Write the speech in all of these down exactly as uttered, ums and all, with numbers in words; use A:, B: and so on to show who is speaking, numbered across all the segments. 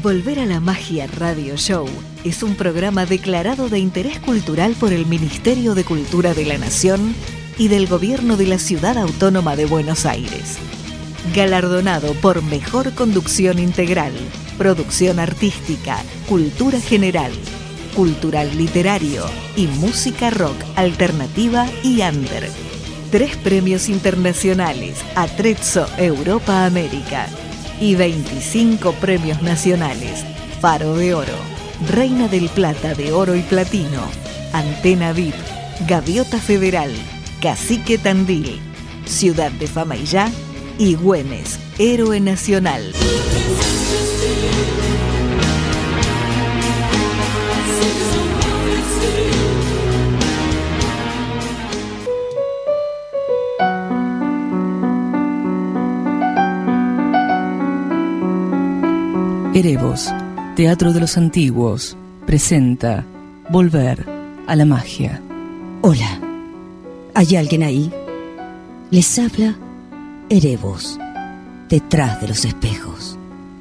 A: Volver a la Magia Radio Show es un programa declarado de interés cultural por el Ministerio de Cultura de la Nación y del Gobierno de la Ciudad Autónoma de Buenos Aires. Galardonado por Mejor Conducción Integral, Producción Artística, Cultura General, Cultural Literario y Música Rock Alternativa y Under. Tres premios internacionales a Trezzo Europa América y veinticinco premios nacionales: Faro de Oro, Reina del Plata de Oro y Platino, Antena V I P, Gaviota Federal, Cacique Tandil, Ciudad de Famaillá y Güemes, Héroe Nacional.
B: Erebos, Teatro de los Antiguos, presenta Volver a la Magia.
C: Hola, ¿hay alguien ahí? Les habla Erebos, detrás de los espejos.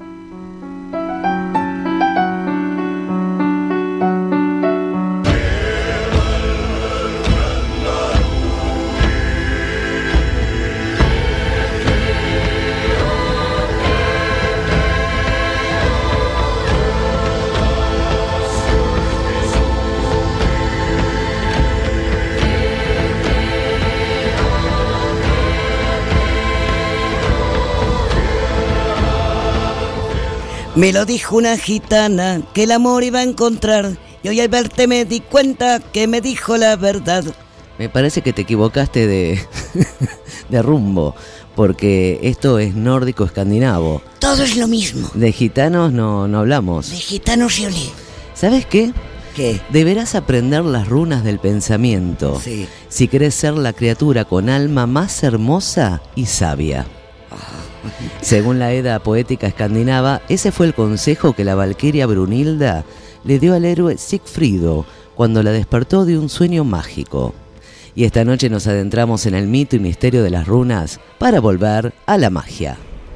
D: Me lo dijo una gitana que el amor iba a encontrar, y hoy al verte me di cuenta que me dijo la verdad.
E: Me parece que te equivocaste de, de rumbo, porque esto es nórdico escandinavo.
D: Todo es lo mismo.
E: De gitanos no, no hablamos.
D: De gitanos y olé.
E: ¿Sabes qué?
D: ¿Qué?
E: Deberás aprender las runas del pensamiento.
D: Sí.
E: Si querés ser la criatura con alma más hermosa y sabia. Según la Edda poética escandinava, ese fue el consejo que la valquiria Brunilda le dio al héroe Sigfrido cuando la despertó de un sueño mágico. Y esta noche nos adentramos en el mito y misterio de las runas para volver a la magia.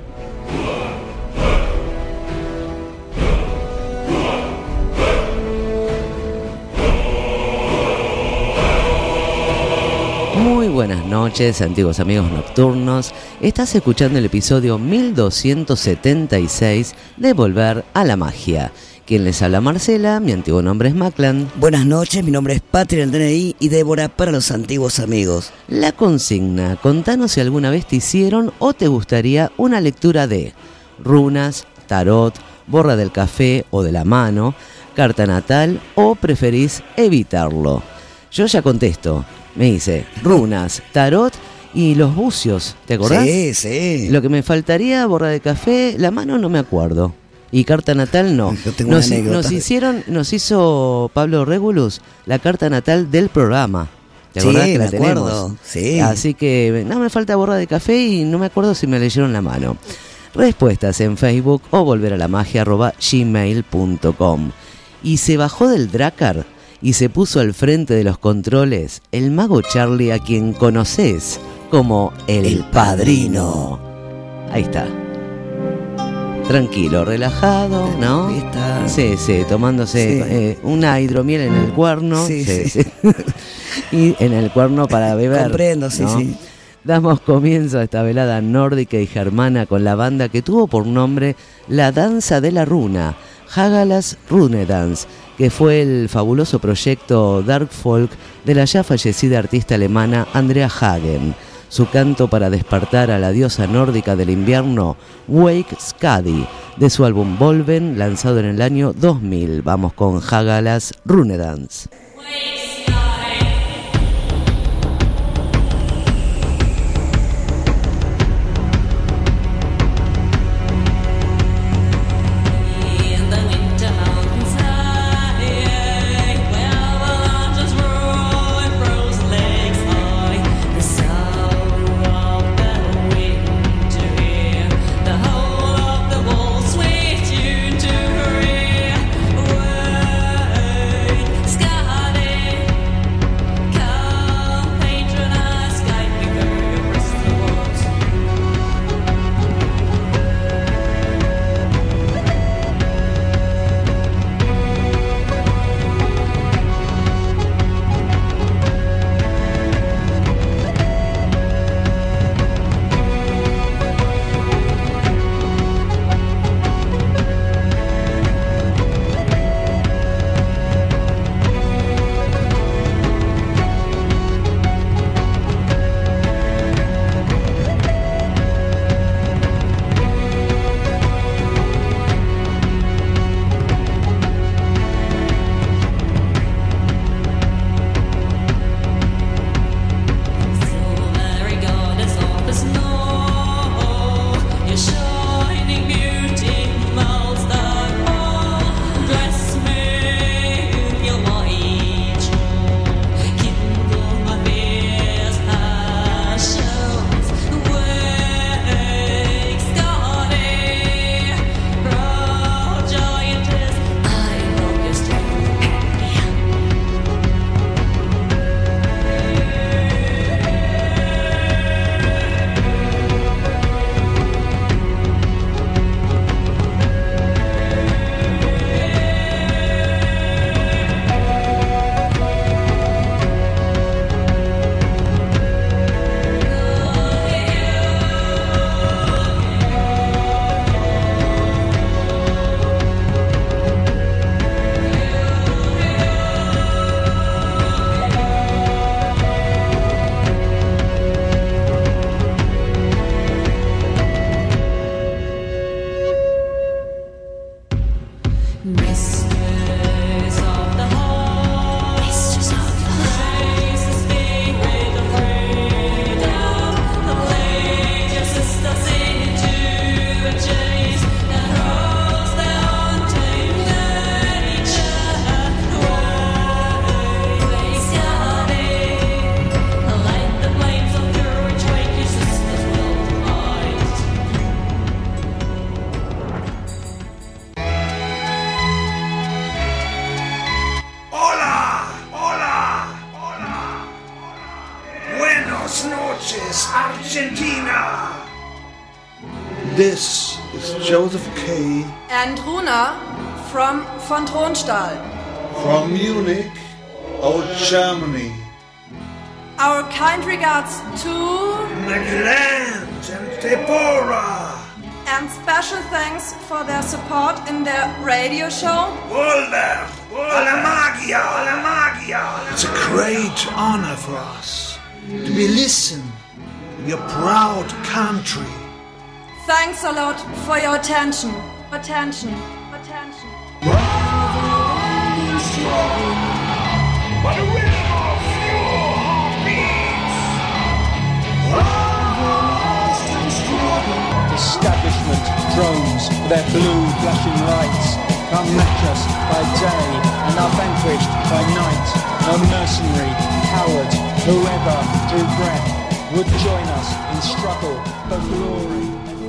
E: Muy buenas noches, antiguos amigos nocturnos. Estás escuchando el episodio mil doscientos setenta y seis de Volver a la Magia. Quien les habla, Marcela, mi antiguo nombre es Maclan.
D: Buenas noches, mi nombre es Patri, el D N I, y Débora para los antiguos amigos.
E: La consigna: contanos si alguna vez te hicieron o te gustaría una lectura de runas, tarot, borra del café o de la mano, carta natal, o preferís evitarlo. Yo ya contesto. Me dice runas, tarot y los bucios, ¿te acordás?
D: Sí, sí.
E: Lo que me faltaría, borra de café, la mano no me acuerdo. Y carta natal no.
D: Yo tengo
E: nos,
D: una anécdota.
E: nos hicieron, nos hizo Pablo Regulus la carta natal del programa. ¿Te acordás
D: Sí,
E: que la
D: me
E: tenemos?
D: acuerdo, sí.
E: Así que no me falta borra de café y no me acuerdo si me leyeron la mano. Respuestas en Facebook o volveralamagia arroba gmail punto com. Y se bajó del Drakkar y se puso al frente de los controles el mago Charlie, a quien conocés como el,
D: El
E: Padrino. Ahí está. Tranquilo, relajado, ¿no?
D: Ahí está.
E: Sí, sí, tomándose
D: Sí.
E: eh, una hidromiel en el cuerno.
D: Sí, sí.
E: Y en el cuerno para beber.
D: Comprendo, sí,
E: ¿no?
D: sí.
E: Damos comienzo a esta velada nórdica y germana con la banda que tuvo por nombre La Danza de la Runa, Hagalas Runedans, que fue el fabuloso proyecto Dark Folk de la ya fallecida artista alemana Andrea Hagen. Su canto para despertar a la diosa nórdica del invierno, Wake Skadi, de su álbum Volven, lanzado en el año dos mil. Vamos con Hagalas Runedans.
F: Sky Argentina. This is Joseph K.
G: and Runa from von Thronstahl.
F: From Munich, old Germany.
G: Our kind regards to
F: Magdalene and Deborah.
G: and special thanks for their support in their radio show.
F: Wolver, alla magia, alla magia. It's a great honor for us to be listened to your proud country.
G: Thanks a lot for your attention. Attention. Attention.
F: By the rhythm of your heartbeats.
H: Establishment drones, their blue flashing lights, come match us by day and are vanquished by night. No mercenary, coward, whoever through breath would join us in struggle for glory.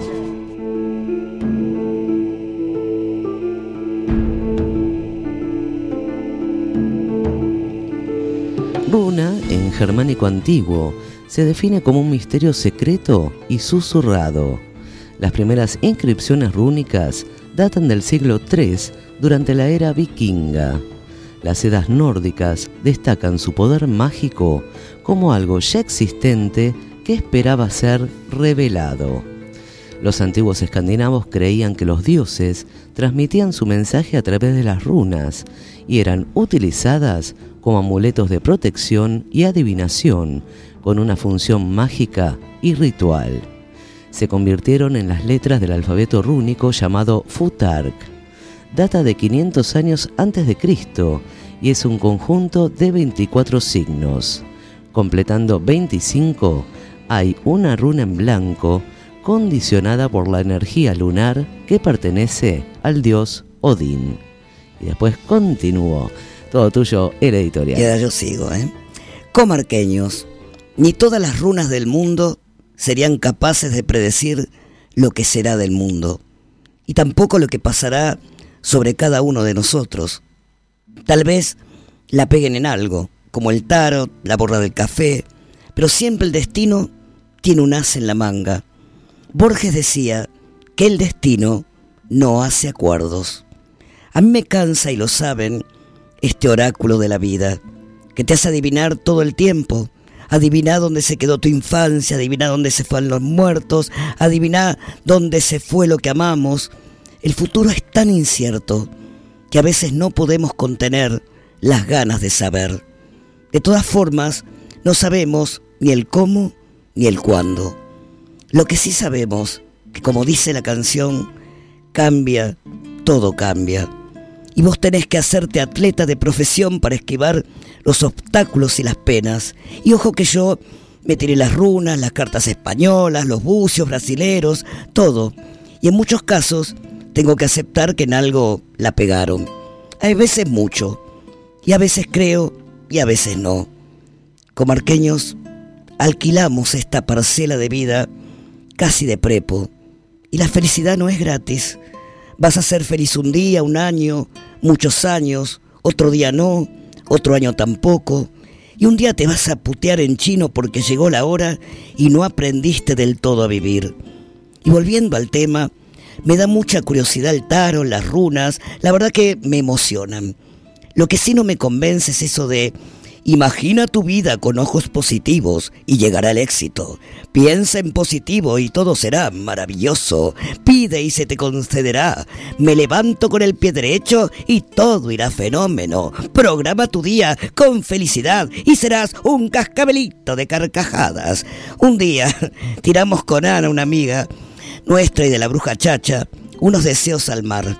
E: Runa, en germánico antiguo, se define como un misterio secreto y susurrado. Las primeras inscripciones rúnicas datan del siglo tercero durante la era vikinga. Las edas nórdicas destacan su poder mágico como algo ya existente que esperaba ser revelado. Los antiguos escandinavos creían que los dioses transmitían su mensaje a través de las runas y eran utilizadas como amuletos de protección y adivinación, con una función mágica y ritual. Se convirtieron en las letras del alfabeto rúnico llamado Futhark. Data de quinientos años antes de Cristo y es un conjunto de veinticuatro signos. Completando veinticinco, hay una runa en blanco condicionada por la energía lunar que pertenece al dios Odín. Y después continuó. Todo tuyo, el editorial.
D: Y ahora yo sigo, ¿eh? Comarqueños, ni todas las runas del mundo serían capaces de predecir lo que será del mundo, y tampoco lo que pasará sobre cada uno de nosotros. Tal vez la peguen en algo, como el tarot, la borra del café, pero siempre el destino tiene un as en la manga. Borges decía que el destino no hace acuerdos. A mí me cansa, y lo saben, este oráculo de la vida, que te hace adivinar todo el tiempo. Adivina dónde se quedó tu infancia, adivina dónde se fueron los muertos, adivina dónde se fue lo que amamos. El futuro es tan incierto que a veces no podemos contener las ganas de saber. De todas formas, no sabemos ni el cómo ni el cuándo. Lo que sí sabemos, que como dice la canción, cambia, todo cambia. Y vos tenés que hacerte atleta de profesión para esquivar los obstáculos y las penas. Y ojo que yo me tiré las runas, las cartas españolas, los bucios brasileros, todo. Y en muchos casos tengo que aceptar que en algo la pegaron. Hay veces mucho, y a veces creo, y a veces no. Comarqueños, alquilamos esta parcela de vida casi de prepo. Y la felicidad no es gratis. Vas a ser feliz un día, un año, muchos años, otro día no, otro año tampoco, y un día te vas a putear en chino porque llegó la hora y no aprendiste del todo a vivir. Y volviendo al tema, me da mucha curiosidad el tarot, las runas, la verdad que me emocionan. Lo que sí no me convence es eso de: imagina tu vida con ojos positivos y llegará el éxito. Piensa en positivo y todo será maravilloso. Pide y se te concederá. Me levanto con el pie derecho y todo irá fenómeno. Programa tu día con felicidad y serás un cascabelito de carcajadas. Un día tiramos con Ana, una amiga nuestra y de la bruja Chacha, unos deseos al mar.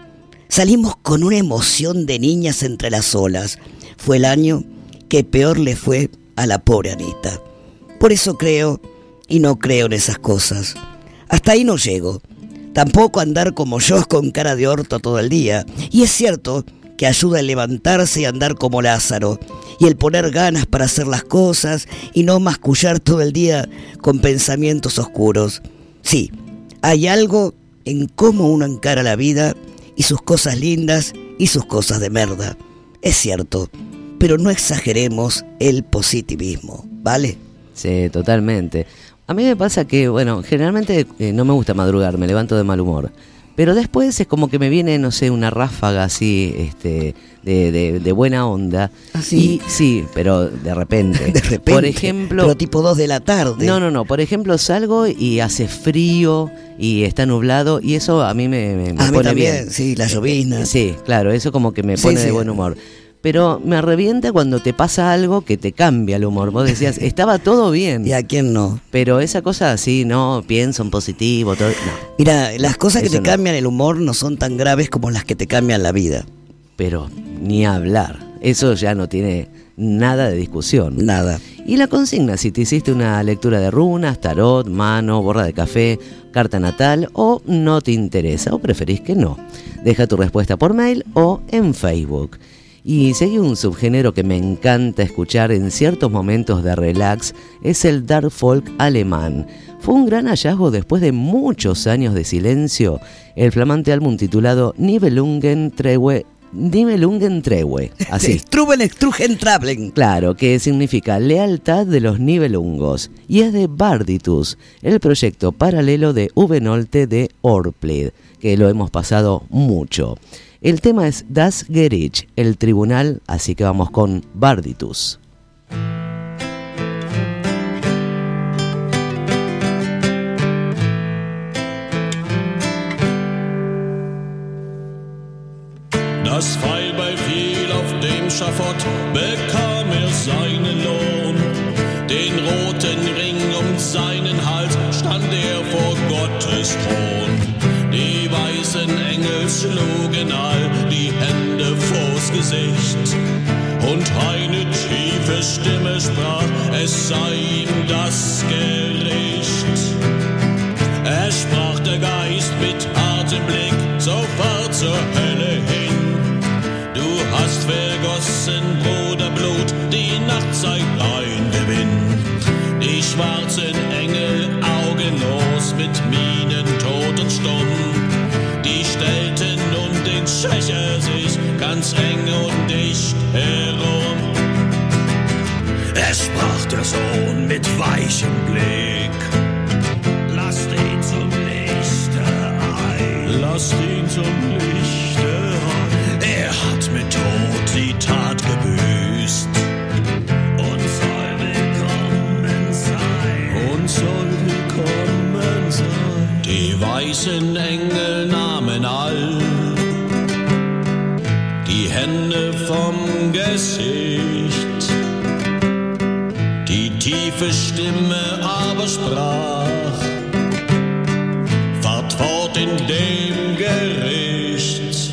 D: Salimos con una emoción de niñas entre las olas. Fue el año que peor le fue a la pobre Anita. Por eso creo y no creo en esas cosas. Hasta ahí no llego. Tampoco andar como yo con cara de orto todo el día. Y es cierto que ayuda el levantarse y andar como Lázaro, y el poner ganas para hacer las cosas y no mascullar todo el día con pensamientos oscuros. Sí, hay algo en cómo uno encara la vida y sus cosas lindas y sus cosas de merda. Es cierto, pero no exageremos el positivismo, ¿vale?
E: Sí, totalmente. A mí me pasa que, bueno, generalmente eh, no me gusta madrugar, me levanto de mal humor. Pero después es como que me viene, no sé, una ráfaga así, este, de, de, de buena onda.
D: ¿Así?
E: Y, sí, pero de repente.
D: De repente.
E: Por ejemplo.
D: Pero tipo dos de la tarde.
E: No, no, no. Por ejemplo, salgo y hace frío y está nublado y eso a mí me, me, me
D: a
E: pone
D: mí también,
E: bien.
D: Sí, la llovizna.
E: Eh, sí, claro, eso como que me
D: Sí,
E: pone
D: sí.
E: de buen humor. Pero me revienta cuando te pasa algo que te cambia el humor. Vos decías, estaba todo bien.
D: ¿Y a quién no?
E: Pero esa cosa así, no, pienso en positivo, todo. No.
D: Mira, las cosas que
E: Eso
D: te
E: no.
D: cambian el humor no son tan graves como las que te cambian la vida.
E: Pero ni hablar. Eso ya no tiene nada de discusión.
D: Nada.
E: Y la consigna, si te hiciste una lectura de runas, tarot, mano, borra de café, carta natal, o no te interesa, o preferís que no. Deja tu respuesta por mail o en Facebook. Y sigue un subgénero que me encanta escuchar en ciertos momentos de relax, es el dark folk alemán. Fue un gran hallazgo después de muchos años de silencio, el flamante álbum titulado Nibelungen Treue, Nibelungen Treue, así.
D: Struben, Strugen, Trablen.
E: Claro, que significa lealtad de los Nibelungos, y es de Barditus, el proyecto paralelo de Uwe Nolte de Orplid, que lo hemos pasado mucho. El tema es Das Gericht, el tribunal, así que vamos con Barditus.
I: Das Pfeilbeil fiel auf dem Schafott, bekam er seinen Lohn. Den roten Ring um seinen Hals stand er vor Gottes Thron. Die weißen Engel schlugen all die Hände vors Gesicht. Und eine tiefe Stimme sprach, es sei ihm das Gericht. Es sprach der Geist mit hartem Blick sofort zur Hölle hin. Du hast vergossen, Bruderblut, die Nacht sei dein Gewinn. Die schwarzen Engel, augenlos, mit Mienen tot und stumm, die stellten um den Schächer sich ganz eng und dicht herum. Es sprach der Sohn mit weichem Blick, lasst ihn zum Lichte ein, lasst ihn zum Lichte ein. Er hat mit Tod die Tat gebüßt und soll willkommen sein, und soll willkommen sein. Die weißen Engel nahmen all die Hände vom Gesicht. Die tiefe Stimme aber sprach, fahrt fort in dem Gericht.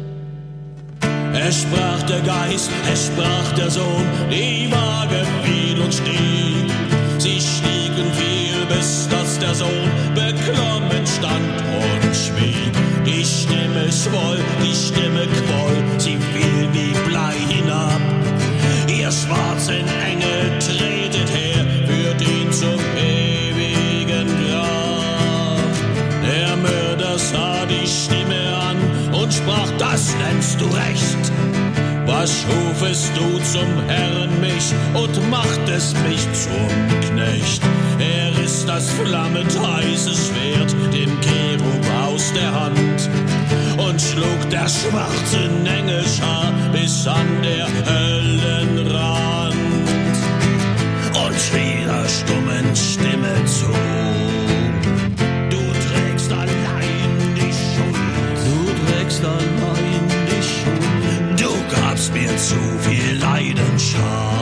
I: Es sprach der Geist, es sprach der Sohn, die Waage fiel und stieg. Sie stieg und fiel, bis dass der Sohn beklommen stand und schwieg. Die Stimme schwoll, die Stimme quoll, sie fiel wie Blei hinab. Ihr schwarzen Engel tretet her, führt ihn zum ewigen Grab. Der Mörder sah die Stimme an und sprach, das nennst du Recht. Was schufest du zum Herrn mich und machtest mich zum Knecht? Er ist das flammend heiße Schwert dem Cherub aus der Hand und schlug der schwarzen Engelschar bis an der Höllenrand und schrie der stummen Stimme zu. Du trägst allein die Schuld, du trägst allein die Schuld. Du gabst mir zu viel Leidenschaft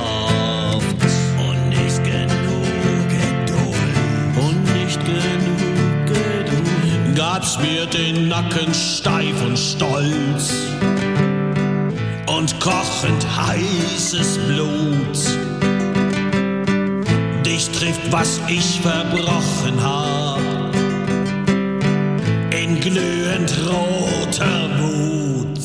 I: und nicht genug Geduld, und nicht genug Geduld. Gabst mir den Nacken steif und stolz und kochend heißes Blut. Dich trifft, was ich verbrochen hab, in glühend roter Wut.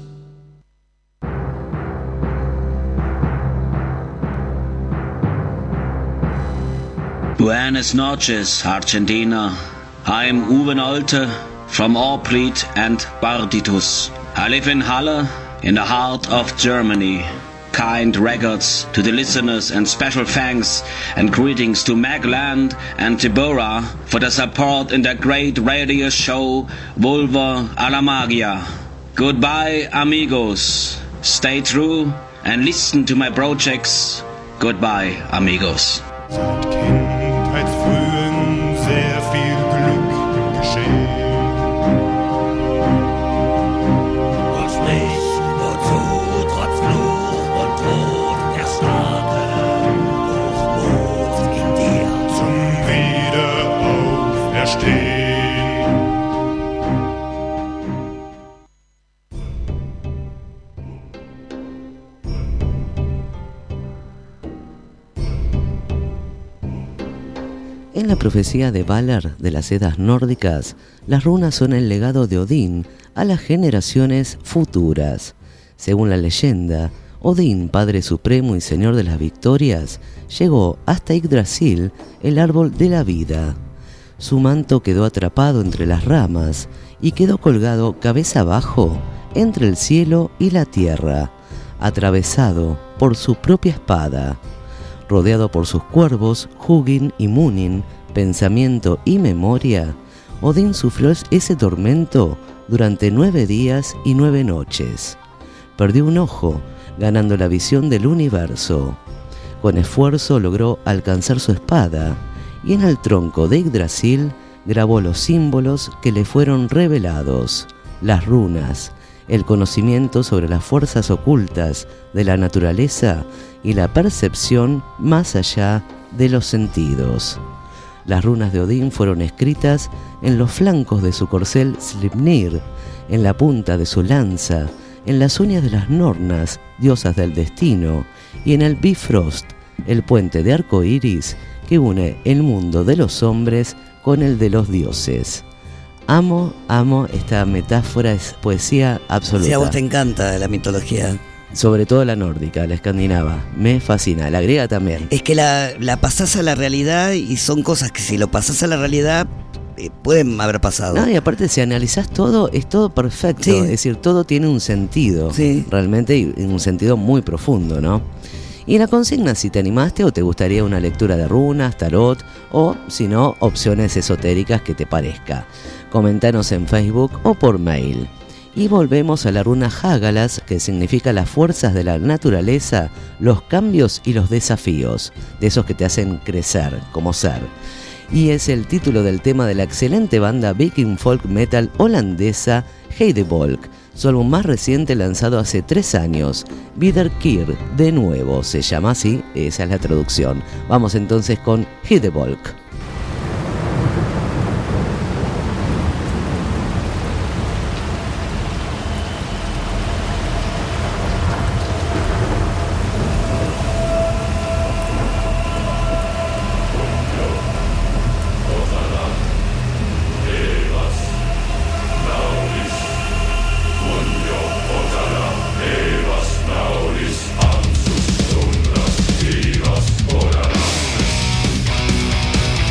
J: Buenas noches, Argentina. I'm Uwe Nolte from Orplied and Barditus. I live in Halle, in the heart of Germany. Kind regards to the listeners and special thanks and greetings to Magland and Deborah for the support in the great radio show Vulva a la Magia. Goodbye, amigos. Stay true and listen to my projects. Goodbye, amigos.
K: Seit Kindheitsfrühen sehr viel Glück geschehen.
L: Und sprich, wozu trotz Fluch und Tod der starke Hochmut in dir
K: zum Wiederauferstehen.
E: En la profecía de Valar de las Edas nórdicas, las runas son el legado de Odín a las generaciones futuras. Según la leyenda, Odín, Padre Supremo y Señor de las Victorias, llegó hasta Yggdrasil, el árbol de la vida. Su manto quedó atrapado entre las ramas y quedó colgado cabeza abajo entre el cielo y la tierra, atravesado por su propia espada. Rodeado por sus cuervos, Hugin y Munin, pensamiento y memoria, Odín sufrió ese tormento durante nueve días y nueve noches. Perdió un ojo, ganando la visión del universo. Con esfuerzo logró alcanzar su espada, y en el tronco de Yggdrasil grabó los símbolos que le fueron revelados, las runas, el conocimiento sobre las fuerzas ocultas de la naturaleza y la percepción más allá de los sentidos. Las runas de Odín fueron escritas en los flancos de su corcel Sleipnir, en la punta de su lanza, en las uñas de las Nornas, diosas del destino, y en el Bifrost, el puente de arco iris que une el mundo de los hombres con el de los dioses. Amo, amo esta metáfora, es poesía absoluta.
D: Sí, a vos te encanta la mitología.
E: Sobre todo la nórdica, la escandinava, me fascina, la griega también.
D: Es que la, la pasás a la realidad y son cosas que si lo pasás a la realidad eh, pueden haber pasado.
E: No, y aparte si analizás todo, es todo perfecto, sí. Es decir, todo tiene un sentido,
D: sí.
E: Realmente, y un sentido muy profundo, ¿no? Y la consigna, si te animaste o te gustaría una lectura de runas, tarot, o si no, opciones esotéricas que te parezca. Comentanos en Facebook o por mail. Y volvemos a la runa Hagalas, que significa las fuerzas de la naturaleza, los cambios y los desafíos, de esos que te hacen crecer como ser. Y es el título del tema de la excelente banda viking folk metal holandesa Heidevolk, su álbum más reciente lanzado hace tres años, Viderkeer, de nuevo, se llama así, esa es la traducción. Vamos entonces con Heidevolk.
K: Naulis, Amsus, Sundas, Divas, Polarnas.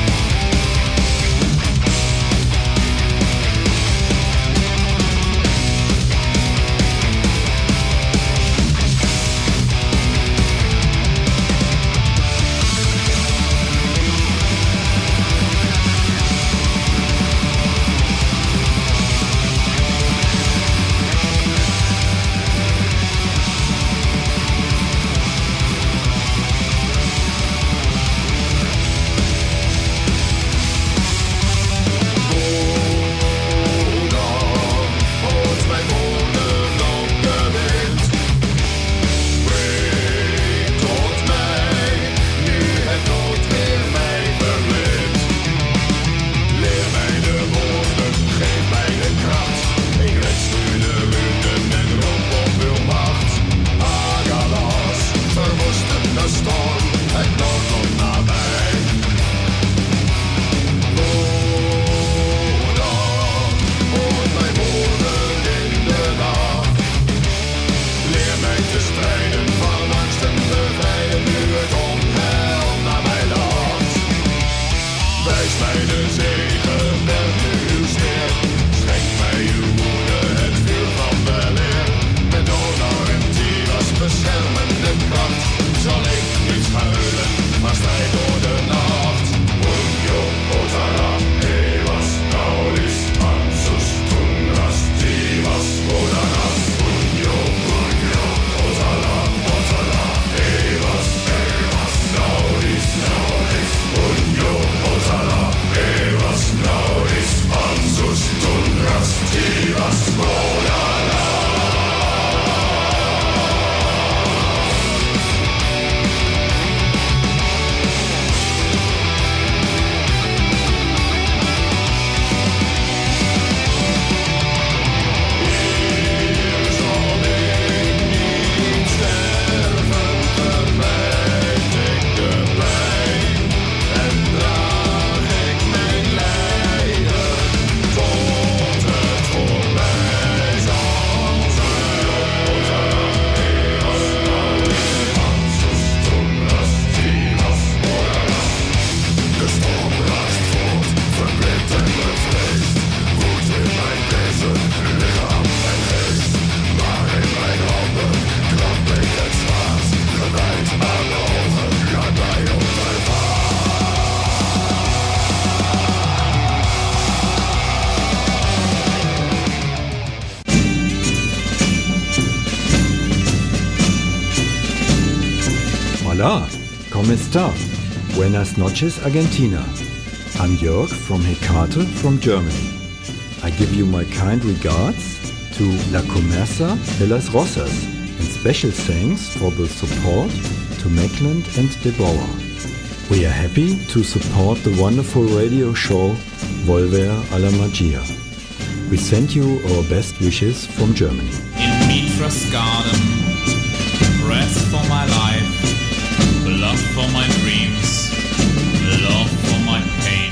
K: Hola, ¿cómo está? Buenas noches, Argentina. I'm Jörg from Hecate from Germany. I give you my kind regards to La Comerza de las Rosas and special thanks for the support to Meckland and Deborah. We are happy to support the wonderful radio show Volver a la Magia. We send you our best wishes from Germany.
M: In Mitra's garden, breath for my life, blood for my dreams, love for my pain.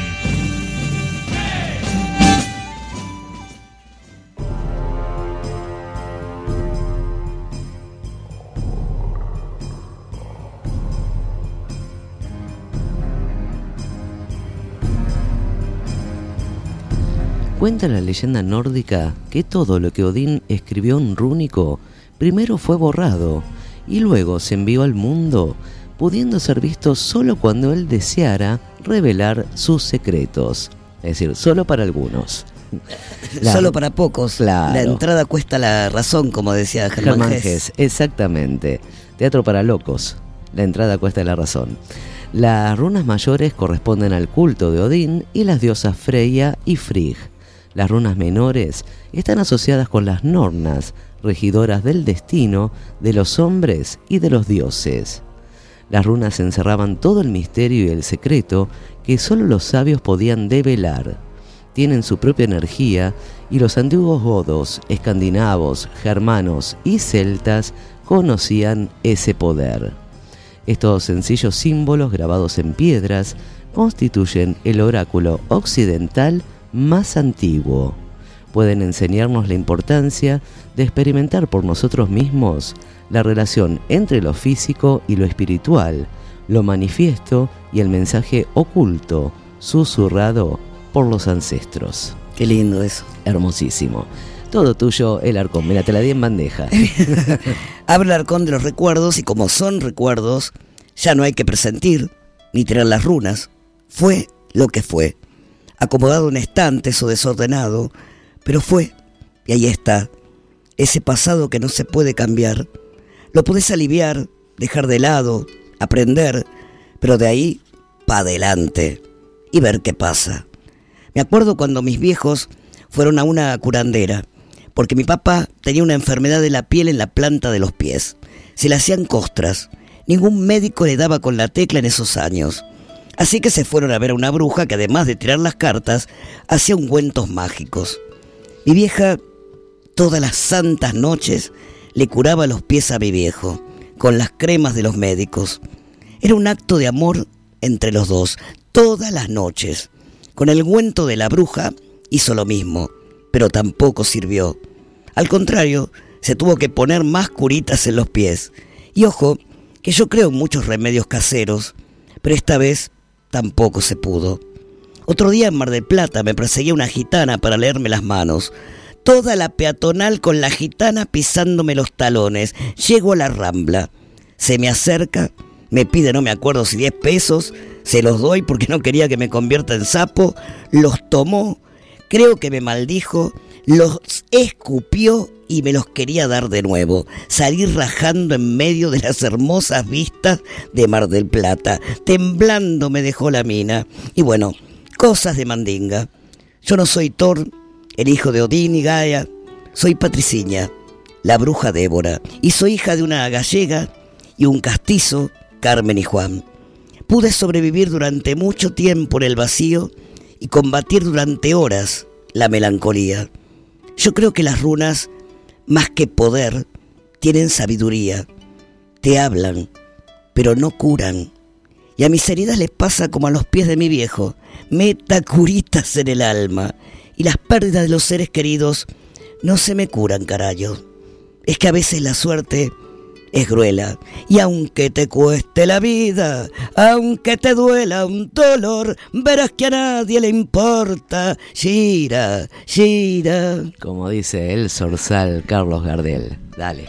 E: Cuenta la leyenda nórdica que todo lo que Odín escribió en rúnico primero fue borrado y luego se envió al mundo, pudiendo ser visto solo cuando él deseara revelar sus secretos. Es decir, solo para algunos.
D: La, solo para pocos.
E: Claro.
D: La entrada cuesta la razón, como decía Germán,
E: Germán
D: Hesse.
E: Hesse, exactamente. Teatro para locos. La entrada cuesta la razón. Las runas mayores corresponden al culto de Odín y las diosas Freya y Frigg. Las runas menores están asociadas con las nornas, regidoras del destino de los hombres y de los dioses. Las runas encerraban todo el misterio y el secreto que solo los sabios podían develar. Tienen su propia energía y los antiguos godos, escandinavos, germanos y celtas conocían ese poder. Estos sencillos símbolos grabados en piedras constituyen el oráculo occidental más antiguo. Pueden enseñarnos la importancia de experimentar por nosotros mismos la relación entre lo físico y lo espiritual, lo manifiesto y el mensaje oculto, susurrado por los ancestros.
D: Qué lindo eso.
E: Hermosísimo. Todo tuyo, el Arcón. Mira, te la di en bandeja.
D: Habla el Arcón de los recuerdos y como son recuerdos, ya no hay que presentir ni tirar las runas. Fue lo que fue. Acomodado en estantes o desordenado, pero fue, y ahí está, ese pasado que no se puede cambiar. Lo podés aliviar, dejar de lado, aprender, pero de ahí pa' adelante y ver qué pasa. Me acuerdo cuando mis viejos fueron a una curandera, porque mi papá tenía una enfermedad de la piel en la planta de los pies. Se le hacían costras, ningún médico le daba con la tecla en esos años. Así que se fueron a ver a una bruja que además de tirar las cartas, hacía ungüentos mágicos. Mi vieja, todas las santas noches, le curaba los pies a mi viejo, con las cremas de los médicos. Era un acto de amor entre los dos, todas las noches. Con el ungüento de la bruja hizo lo mismo, pero tampoco sirvió. Al contrario, se tuvo que poner más curitas en los pies. Y ojo, que yo creo en muchos remedios caseros, pero esta vez tampoco se pudo. Otro día en Mar del Plata me perseguía una gitana para leerme las manos. Toda la peatonal con la gitana pisándome los talones. Llego a la Rambla. Se me acerca, me pide no me acuerdo si diez pesos. Se los doy porque no quería que me convierta en sapo. Los tomó, creo que me maldijo, los escupió y me los quería dar de nuevo. Salí rajando en medio de las hermosas vistas de Mar del Plata. Temblando me dejó la mina. Y bueno, cosas de mandinga. Yo no soy Thor, el hijo de Odín y Gaia. Soy Patriciña, la bruja Débora. Y soy hija de una gallega y un castizo, Carmen y Juan. Pude sobrevivir durante mucho tiempo en el vacío y combatir durante horas la melancolía. Yo creo que las runas, más que poder, tienen sabiduría. Te hablan, pero no curan. Y a mis heridas les pasa como a los pies de mi viejo. Meta curitas en el alma. Y las pérdidas de los seres queridos no se me curan, carayo. Es que a veces la suerte es gruela. Y aunque te cueste la vida, aunque te duela un dolor, verás que a nadie le importa. Gira, gira.
E: Como dice el zorzal Carlos Gardel. Dale.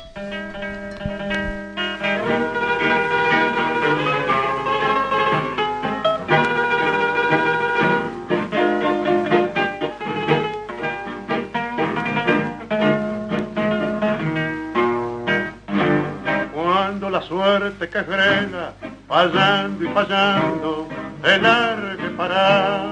N: La suerte que frena fallando y fallando, te largue para.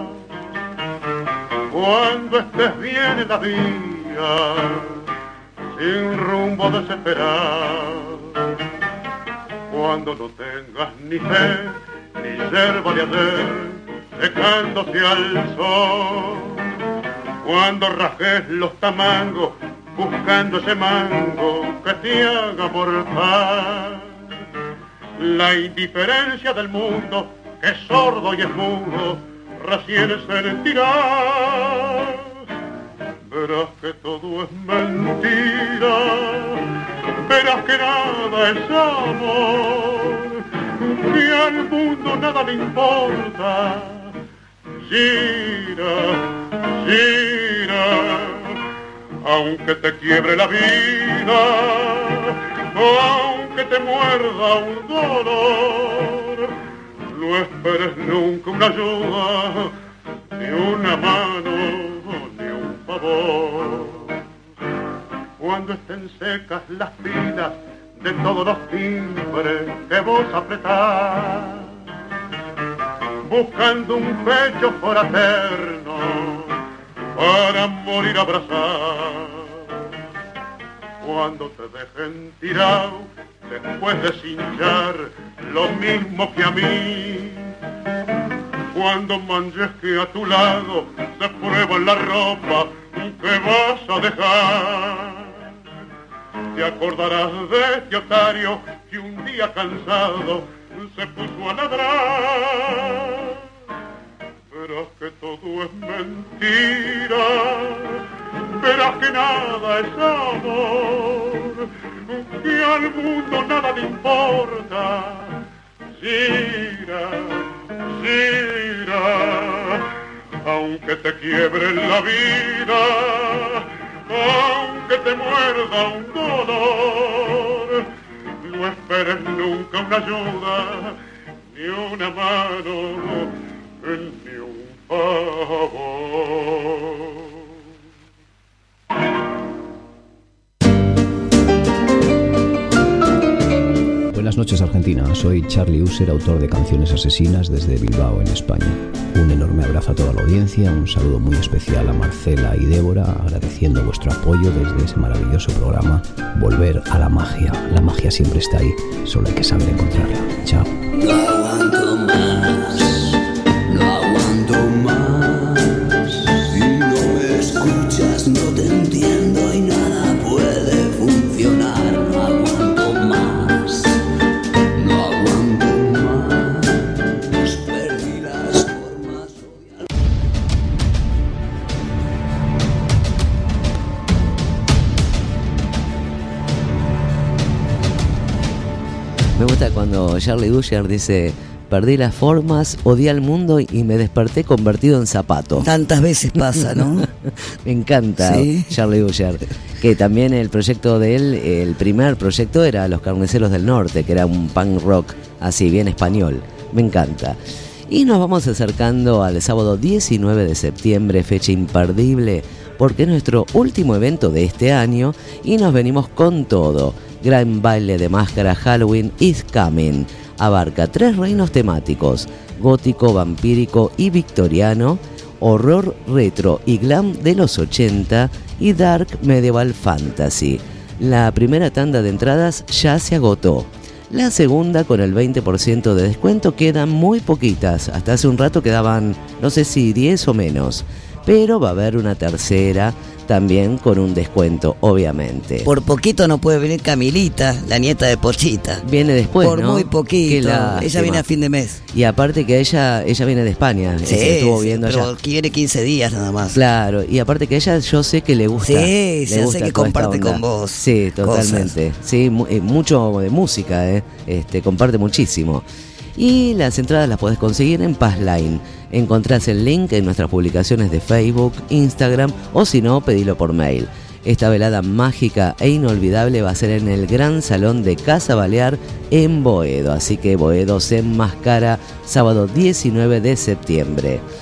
N: Cuando estés bien en la vía, sin rumbo desesperado, cuando no tengas ni fe, ni yerba de ayer, secándose al sol, cuando rajes los tamangos, buscando ese mango que te haga mortal. La indiferencia del mundo, que es sordo y es mudo, recién sentirás. Verás que todo es mentira, verás que nada es amor, que al mundo nada le importa. Gira, gira, aunque te quiebre la vida, aunque te muerda un dolor, no esperes nunca una ayuda, ni una mano, ni un favor. Cuando estén secas las pilas de todos los timbres que vos apretás, buscando un pecho fraterno para morir abrazado. Cuando te dejen tirado después de cinchar lo mismo que a mí, cuando manches que a tu lado se prueba la ropa que vas a dejar, te acordarás de este otario que un día cansado se puso a ladrar. Verás que todo es mentira, verás que nada es amor, que al mundo nada le importa. Gira, gira, aunque te quiebre la vida, aunque te muerda un dolor, no esperes nunca una ayuda, ni una mano, ni un favor.
O: Buenas noches, Argentina. Soy Charlie User, autor de Canciones Asesinas desde Bilbao, en España. Un enorme abrazo a toda la audiencia, un saludo muy especial a Marcela y Débora, agradeciendo vuestro apoyo desde ese maravilloso programa Volver a la Magia. La magia siempre está ahí, solo hay que saber encontrarla. Chao.
L: No aguanto más, no aguanto más. Si no me escuchas, no te entiendo y nada puede funcionar. No aguanto más, no aguanto más. Perdí las formas.
E: Me gusta cuando Charlie Usher dice: perdí las formas, odié al mundo y me desperté convertido en zapato.
D: Tantas veces pasa, ¿no?
E: Me encanta, ¿sí? Charlie Usher. Que también el proyecto de él, el primer proyecto era Los Carniceros del Norte, que era un punk rock así, bien español. Me encanta. Y nos vamos acercando al sábado diecinueve de septiembre, fecha imperdible, porque es nuestro último evento de este año y nos venimos con todo. Gran baile de máscara Halloween is coming. Abarca tres reinos temáticos: gótico, vampírico y victoriano, horror retro y glam de los ochenta y dark medieval fantasy. La primera tanda de entradas ya se agotó. La segunda, con el veinte por ciento de descuento, quedan muy poquitas. Hasta hace un rato quedaban, no sé si diez o menos. Pero va a haber una tercera también con un descuento, obviamente.
D: Por poquito no puede venir Camilita, la nieta de Pochita.
E: Viene después,
D: Por
E: ¿no?
D: muy poquito. Ella viene a fin de mes.
E: Y aparte que ella ella viene de España.
D: Sí,
E: se estuvo
D: sí,
E: viendo
D: pero
E: allá.
D: quiere quince días nada más.
E: Claro, y aparte que ella yo sé que le gusta.
D: Sí,
E: le
D: se
E: gusta
D: hace que
E: toda esta
D: comparte
E: onda.
D: con vos.
E: Sí, totalmente.
D: Cosas.
E: Sí, mu- eh, mucho de música, eh. Este, comparte muchísimo. Y las entradas las podés conseguir en Passline. Encontrás el link en nuestras publicaciones de Facebook, Instagram o si no, pedilo por mail. Esta velada mágica e inolvidable va a ser en el Gran Salón de Casa Balear en Boedo. Así que Boedo se enmascara sábado diecinueve de septiembre.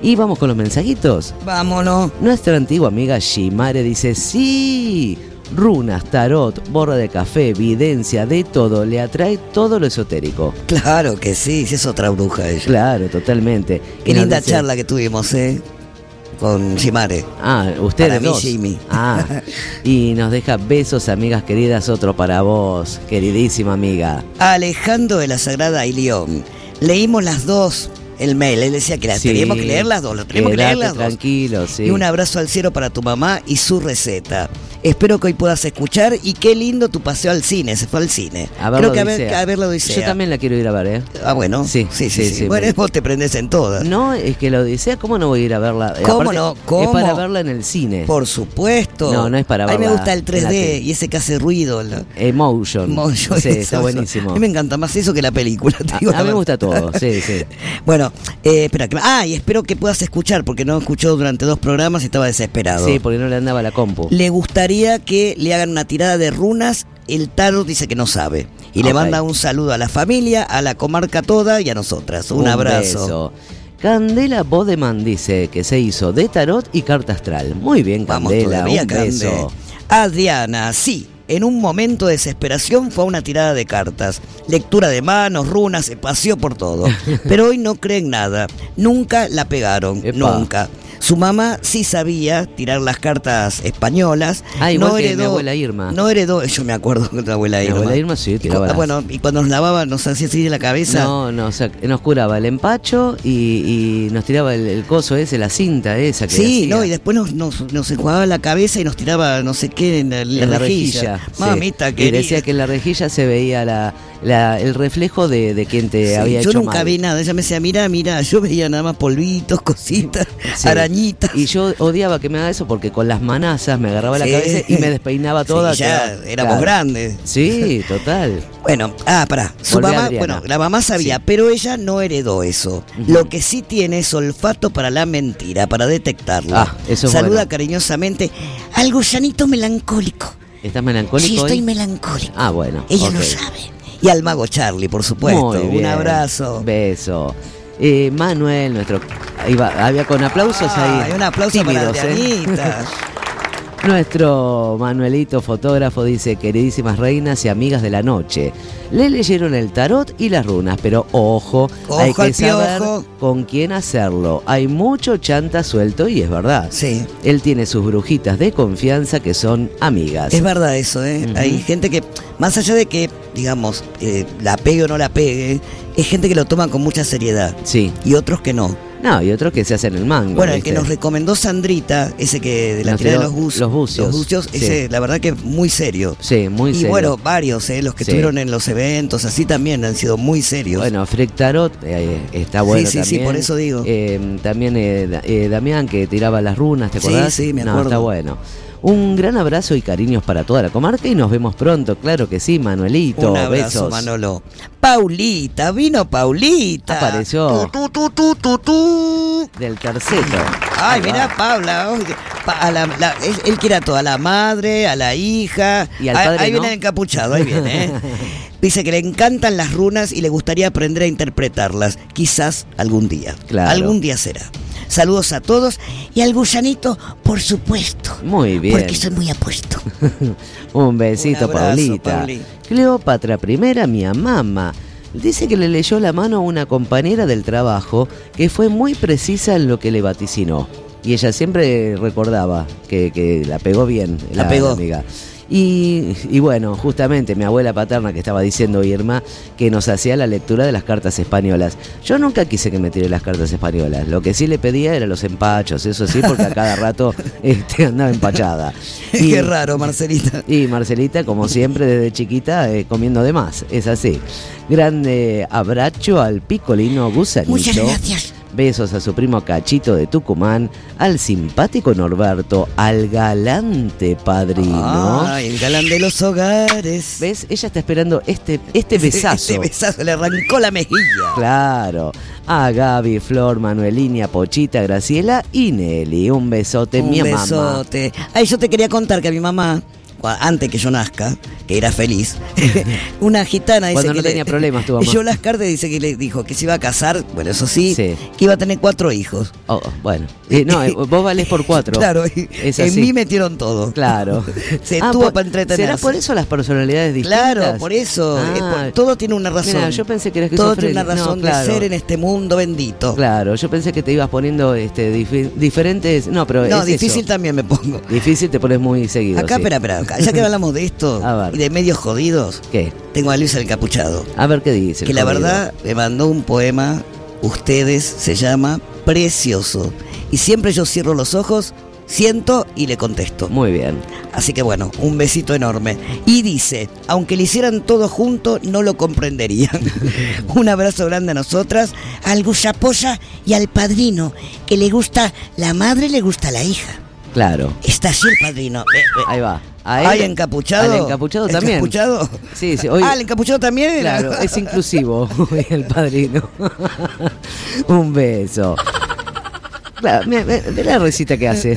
E: Y vamos con los mensajitos.
D: Vámonos.
E: Nuestra antigua amiga Shimare dice, sí, runas, tarot, borra de café, videncia, de todo, le atrae todo lo esotérico.
D: Claro que sí, si es otra bruja ella.
E: Claro, totalmente.
D: Qué
E: Y nos
D: linda
E: dice-
D: charla que tuvimos, ¿eh? Con Shimare.
E: Ah, ustedes
D: Para mí,
E: dos.
D: Jimmy.
E: Ah, y nos deja besos, amigas queridas, otro para vos, queridísima amiga.
D: Alejandro de la Sagrada Ilión. Leímos las dos el mail. Él decía que las
E: Sí,
D: teníamos que leer las dos. Lo teníamos que leer
E: quédate
D: las dos.
E: tranquilo, sí.
D: Y un abrazo al cielo para tu mamá y su receta. Espero que hoy puedas escuchar y qué lindo tu paseo al cine. Se fue al cine.
E: A ver
D: Creo
E: la
D: que a ver,
E: Odisea.
D: a ver la Odisea.
E: Yo también la quiero ir a ver, ¿eh?
D: Ah, bueno.
E: Sí,
D: Sí, sí, sí.
E: sí,
D: Bueno,
E: me-
D: vos te prendés en todas.
E: No, es que la Odisea, ¿cómo no voy a ir a verla? Eh,
D: ¿Cómo
E: aparte,
D: no?
E: Es
D: ¿Cómo?
E: para verla en el cine.
D: Por supuesto.
E: No, no es para
D: A mí me
E: verla
D: gusta el
E: en
D: tres
E: la
D: D
E: tele.
D: y ese que hace ruido. la-
E: Emotion.
D: Motion,
E: Sí,
D: eso,
E: está
D: eso.
E: buenísimo.
D: A mí me encanta más eso que la película. te
E: A,
D: digo
E: a
D: la
E: mí me
D: verdad.
E: gusta todo, sí, sí.
D: Bueno, eh, espera. Que, ah, y espero que puedas escuchar, porque no escuchó durante dos programas y estaba desesperado.
E: Sí, porque no le andaba la compu.
D: Le gustaría que le hagan una tirada de runas. El tarot dice que no sabe. Y le
E: Ok.
D: manda un saludo a la familia, a la comarca toda y a nosotras. Un, abrazo.
E: beso. Candela Bodeman dice que se hizo de tarot y carta astral. Muy bien,
D: Vamos
E: Candela,
D: todavía,
E: un
D: Cande.
E: beso.
D: Adriana, sí. En un momento de desesperación fue a una tirada de cartas. Lectura de manos, runas, se paseó por todo. Pero hoy no cree en nada. Nunca la pegaron.
E: Epa.
D: Nunca. Su mamá sí sabía tirar las cartas españolas.
E: Ah, igual
D: no
E: que mi
D: heredó,
E: abuela Irma.
D: No heredó, yo me acuerdo de la abuela
E: Mi
D: Irma.
E: abuela Irma sí,
D: Y
E: tiraba
D: cu-
E: las-
D: Bueno, y cuando nos lavaba, nos hacía así de la cabeza.
E: No, no, o sea, nos curaba el empacho y, y nos tiraba el, el coso ese, la cinta esa que
D: Sí,
E: hacía.
D: no, y después nos, nos, nos enjuagaba la cabeza y nos tiraba no sé qué en la, en la
E: en la
D: rejilla.
E: rejilla. sí.
D: Mamita
E: Y
D: querida.
E: decía que en la rejilla se veía la, la- el reflejo de, de quien te
D: Sí,
E: había
D: yo
E: hecho
D: nunca
E: mal.
D: vi nada. Ella me decía, mira, mira, yo veía nada más polvitos, cositas,
E: Sí.
D: arañitas.
E: Y yo odiaba que me haga eso porque con las manazas me agarraba la
D: Sí.
E: cabeza y me despeinaba toda.
D: Sí, ya
E: quedaba-
D: éramos
E: claro.
D: grandes.
E: Sí, total.
D: Bueno, ah, pará. Su
E: Volvé,
D: mamá,
E: Adriana.
D: bueno, la mamá sabía,
E: Sí.
D: pero ella no heredó eso.
E: Ujú.
D: Lo que sí tiene es olfato para la mentira, para detectarla.
E: Ah, eso es
D: Saluda
E: bueno.
D: cariñosamente al gusanito melancólico.
E: ¿Estás melancólico
D: Sí, estoy
E: hoy?
D: melancólico.
E: Ah, bueno.
D: Ella
E: ok.
D: lo sabe. Y al mago Charlie, por supuesto.
E: Muy bien.
D: Un abrazo.
E: Beso. Eh, Manuel, nuestro. Ahí va, había con aplausos ahí.
D: Ay, un aplauso
E: tímidos,
D: para
E: ¿eh?
D: Adrianita.
E: Nuestro Manuelito fotógrafo dice, queridísimas reinas y amigas de la noche, le leyeron el tarot y las runas, pero ojo,
D: Ojo
E: hay que
D: al
E: saber
D: piojo.
E: con quién hacerlo. Hay mucho chanta suelto y es verdad.
D: Sí.
E: Él tiene sus brujitas de confianza que son amigas.
D: Es verdad eso, ¿eh?
E: Ujú.
D: Hay gente que, más allá de que, digamos, eh, la pegue o no la pegue, es gente que lo toma con mucha seriedad.
E: Sí.
D: Y otros que no.
E: No, y otros que se hacen el mango.
D: Bueno, el
E: ¿viste?
D: que nos recomendó Sandrita, ese que de la
E: Nos
D: tirada de
E: tiró
D: los, bus,
E: los bucios.
D: los bucios,
E: Sí.
D: ese, la verdad que es muy serio.
E: Sí, muy
D: y
E: serio.
D: bueno, varios, ¿eh? Los que
E: Sí.
D: estuvieron en los eventos, así también han sido muy serios.
E: Bueno, Frick Tarot eh, está bueno
D: sí, sí,
E: también.
D: sí, por eso digo.
E: Eh, también eh, Da- eh, Damián que tiraba las runas, ¿te
D: Sí,
E: acordás?
D: sí, me
E: No,
D: acuerdo.
E: está bueno. Un gran abrazo y cariños para toda la comarca y nos vemos pronto, claro que sí, Manuelito.
D: Un abrazo,
E: besos.
D: Manolo. Paulita, vino Paulita.
E: Apareció.
D: Tu, tu, tu, tu, tu.
E: Del tercero.
D: Ay,
E: Ahí
D: mirá,
E: va.
D: Paula. oye, pa- a la- la- él, él quiere a toda la madre, a la hija.
E: Y al
D: Ah,
E: padre
D: ahí
E: no.
D: viene el encapuchado, ahí viene. ¿eh? Dice que le encantan las runas y le gustaría aprender a interpretarlas. Quizás algún día.
E: Claro.
D: Algún día será. Saludos a todos y al gusanito, por supuesto.
E: Muy bien.
D: Porque soy muy apuesto.
E: Un besito,
D: Un abrazo,
E: Paulita.
D: Pauli.
E: Cleopatra primera, mi mamá. Dice que le leyó la mano a una compañera del trabajo que fue muy precisa en lo que le vaticinó. Y ella siempre recordaba que, que la pegó bien,
D: La
E: la,
D: pegó.
E: la amiga. Y, y bueno, justamente mi abuela paterna que estaba diciendo Irma que nos hacía la lectura de las cartas españolas. Yo nunca quise que me tire las cartas españolas. Lo que sí le pedía eran los empachos, eso sí, porque a cada rato este, andaba empachada. Y-
D: Qué raro, Marcelita.
E: y Marcelita, como siempre, desde chiquita, eh, comiendo de más. Es así. Grande abrazo al picolino gusanito.
D: Muchas gracias.
E: Besos a su primo Cachito de Tucumán, al simpático Norberto, al galante padrino.
D: Ay, el galán de los hogares.
E: ¿Ves? Ella está esperando este, este besazo.
D: Este besazo, le arrancó la mejilla.
E: Claro. A Gaby, Flor, Manuelina, Pochita, Graciela y Nelly. Un besote,
D: Un
E: mi mamá.
D: besote. Ay, yo te quería contar que a mi mamá, cua- antes que yo nazca, que era feliz, una gitana dice
E: Cuando
D: que
E: no
D: le-
E: tenía problemas tu mamá.
D: Yolas Carter dice que le dijo que se iba a casar, bueno, eso sí,
E: Sí.
D: que iba a tener cuatro hijos.
E: Oh, bueno. Eh, no, eh, vos valés por cuatro.
D: Claro, y
E: Es
D: en
E: así.
D: mí metieron todo.
E: Claro.
D: Se
E: Ah,
D: tuvo
E: por-
D: para entretenerse.
E: ¿Será por eso las personalidades distintas?
D: Claro, por eso.
E: Ah,
D: eh, por- todo tiene una razón.
E: Mira, yo pensé que era
D: Todo tiene una
E: esquizofrénico.
D: razón
E: No, claro.
D: de ser en este mundo bendito.
E: Claro, yo pensé que te ibas poniendo este difi- diferentes. No, pero
D: No,
E: es
D: difícil
E: eso.
D: también me pongo.
E: Difícil te pones muy seguido.
D: Acá,
E: sí.
D: espera, espera, acá. Ya que hablamos de esto
E: A ver.
D: y de medios jodidos,
E: ¿Qué?
D: tengo a Luis el Capuchado.
E: A ver qué dice. el
D: Que la
E: jodido.
D: verdad me mandó un poema, Ustedes, se llama Precioso. Y siempre yo cierro los ojos, siento y le contesto.
E: Muy bien.
D: Así que bueno, un besito enorme. Y dice, aunque lo hicieran todo junto, no lo comprenderían. Un abrazo grande a nosotras, al Gusapolla y al padrino, que le gusta la madre, le gusta la hija.
E: Claro.
D: Está así el padrino. Eh, eh.
E: Ahí va. A él-
D: ¿Hay encapuchado?
E: Al encapuchado también.
D: ¿Encapuchado?
E: Sí, sí. Hoy,
D: Ah, el encapuchado también era.
E: claro, es inclusivo hoy el padrino. Un beso. Claro, mira, ve, ve la recita que hace.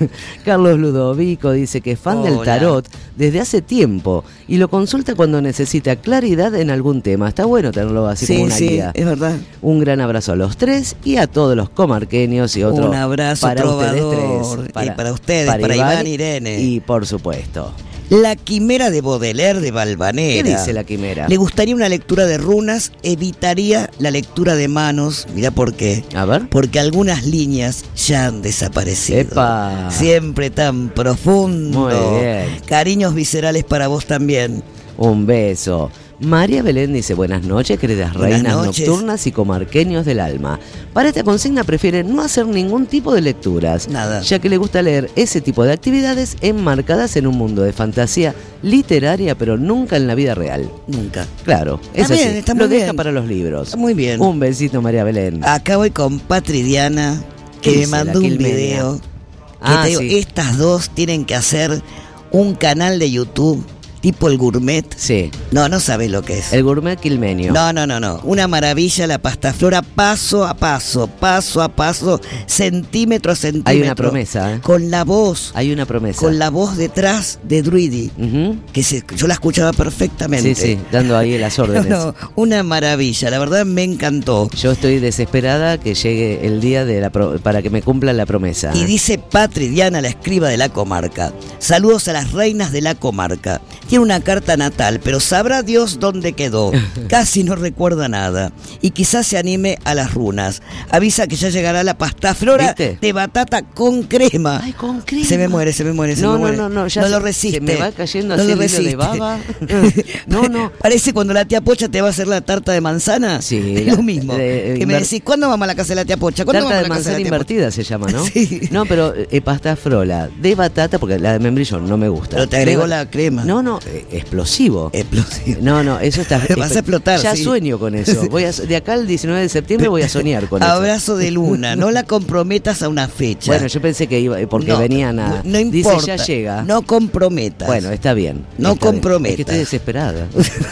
E: Carlos Ludovico dice que es fan del
D: Hola.
E: tarot desde hace tiempo y lo consulta cuando necesita claridad en algún tema. Está bueno tenerlo así
D: Sí,
E: como una
D: sí,
E: guía.
D: es verdad.
E: Un gran abrazo a los tres y a todos los comarqueños y otro
D: Un abrazo
E: para
D: trovador.
E: ustedes tres.
D: Y para ustedes, para Iván y Irene.
E: Y por supuesto.
D: La quimera de Baudelaire de Valvanera.
E: ¿Qué dice la quimera?
D: Le gustaría una lectura de runas, evitaría la lectura de manos. Mirá por qué.
E: A ver.
D: Porque algunas líneas ya han desaparecido.
E: Epa.
D: Siempre tan profundo.
E: Muy bien.
D: Cariños viscerales para vos también.
E: Un beso. María Belén dice, buenas noches, queridas
D: Buenas
E: reinas
D: noches.
E: nocturnas y comarqueños del alma. Para esta consigna prefiere no hacer ningún tipo de lecturas,
D: Nada.
E: ya que le gusta leer ese tipo de actividades enmarcadas en un mundo de fantasía literaria, pero nunca en la vida real.
D: Nunca.
E: Claro,
D: Está
E: es
D: bien,
E: así.
D: está
E: Lo
D: muy
E: deja
D: bien.
E: para los libros.
D: Está muy bien.
E: Un besito, María Belén.
D: Acá voy con Patri Diana,
E: ¿Qué
D: que me
E: dice la
D: mandó un
E: Quilmenia?
D: video. Que
E: Ah,
D: te digo,
E: sí.
D: estas dos tienen que hacer un canal de YouTube tipo el gourmet.
E: Sí.
D: No, no sabes lo que es.
E: El gourmet quilmenio.
D: No, no, no, no. Una maravilla la pasta flora paso a paso, paso a paso, centímetro a centímetro.
E: Hay una promesa, ¿eh?
D: Con la voz.
E: Hay una promesa.
D: Con la voz detrás de Druidi.
E: Ujú.
D: Que se, yo la escuchaba perfectamente.
E: Sí, sí, dando ahí las órdenes.
D: No, una maravilla, la verdad me encantó.
E: Yo estoy desesperada que llegue el día de la pro- para que me cumpla la promesa.
D: Y dice Patri Diana, la escriba de la comarca. Saludos a las reinas de la comarca. Tiene una carta natal, pero sabrá Dios dónde quedó. Casi no recuerda nada. Y quizás se anime a las runas. Avisa que ya llegará la pasta flora
E: ¿Viste?
D: de batata con crema.
E: Ay, con crema.
D: Se me muere, se me muere, se
E: No,
D: me
E: no,
D: muere.
E: no, no, ya
D: no
E: se-
D: lo resiste.
E: se me va cayendo
D: no
E: así
D: lo
E: el hilo de
D: resiste.
E: baba. No, no.
D: Parece cuando la tía Pocha te va a hacer la tarta de manzana.
E: Sí,
D: Es
E: la-
D: lo mismo.
E: de-
D: que me
E: inver-
D: decís, ¿cuándo vamos a la casa de la tía Pocha? ¿Cuándo
E: Tarta
D: vamos
E: de
D: a la casa
E: manzana
D: de la tía
E: invertida se llama, ¿no?
D: Sí.
E: No, pero eh, pasta frola de batata, porque la de membrillo no me gusta.
D: Pero te agregó
E: De-
D: la crema.
E: No, no, eh, explosivo.
D: Explosivo.
E: No, no, eso está.
D: Vas a explotar,
E: Ya
D: sí.
E: sueño con eso. Voy a, de acá al diecinueve de septiembre voy a soñar con eso.
D: Abrazo de luna, no la comprometas a una fecha.
E: Bueno, yo pensé que iba, porque
D: No,
E: venían a.
D: No importa.
E: Dice, ya llega.
D: No comprometas.
E: Bueno, está bien.
D: No
E: está bien.
D: comprometas.
E: Es que estoy desesperada.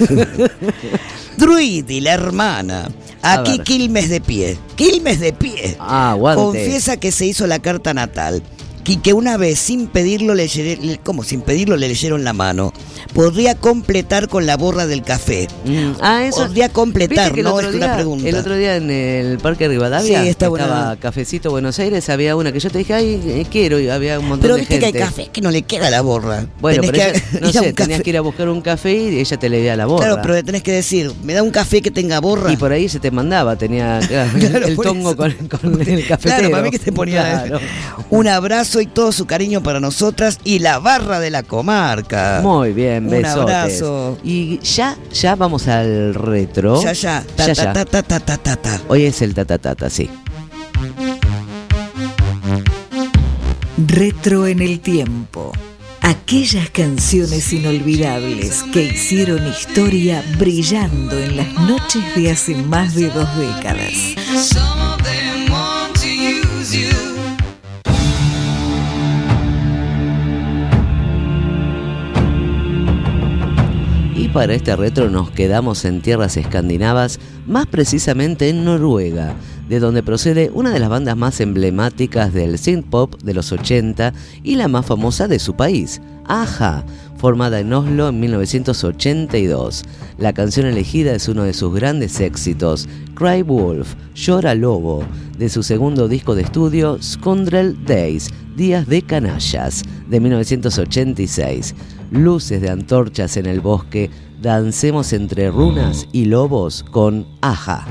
D: Druidi, la hermana.
E: A
D: Aquí
E: ver.
D: Quilmes de pie. Quilmes de pie.
E: Ah, aguante.
D: Confiesa que se hizo la carta natal. Y que una vez sin pedirlo le le- ¿cómo? Sin pedirlo le leyeron la mano. Podría completar con la borra del café.
E: Mm, Ah, eso.
D: Podría completar,
E: ¿Viste que el
D: no
E: otro
D: es
E: día,
D: una pregunta.
E: El otro día en el Parque Rivadavia
D: Sí, está
E: estaba
D: buena.
E: Cafecito Buenos Aires, había una que yo te dije, ay, eh, quiero, y había un montón
D: Pero
E: de
D: viste
E: gente.
D: que hay café que no le queda la borra.
E: Bueno,
D: Tenés
E: pero
D: que
E: ella, no
D: ir a
E: sé,
D: un
E: tenías
D: café.
E: que ir a buscar un café y ella te leía la borra.
D: Claro, pero le tenés que decir, me da un café que tenga borra.
E: Y por ahí se te mandaba, tenía claro,
D: Claro,
E: el
D: por
E: tongo
D: eso.
E: con, con el cafetero.
D: Claro, para mí que te ponía
E: Claro.
D: un abrazo y todo su cariño para nosotras y la barra de la comarca.
E: Muy bien,
D: Un
E: besotes.
D: abrazo.
E: Y ya, ya vamos al retro.
D: Ya, ya. Ta,
E: Ya,
D: ta,
E: ya.
D: ta, ta, ta, ta, ta, ta.
E: Hoy es el tatatata, sí.
A: Retro en el tiempo. Aquellas canciones inolvidables que hicieron historia brillando en las noches de hace más de dos décadas.
E: Y para este retro nos quedamos en tierras escandinavas, más precisamente en Noruega, de donde procede una de las bandas más emblemáticas del synth pop de los ochenta y la más famosa de su país, A-ha, formada en Oslo en mil novecientos ochenta y dos. La canción elegida es uno de sus grandes éxitos, Cry Wolf, Llora Lobo, de su segundo disco de estudio, Scoundrel Days, Días de Canallas, de mil novecientos ochenta y seis. Luces de antorchas en el bosque, dancemos entre runas y lobos con A-ha.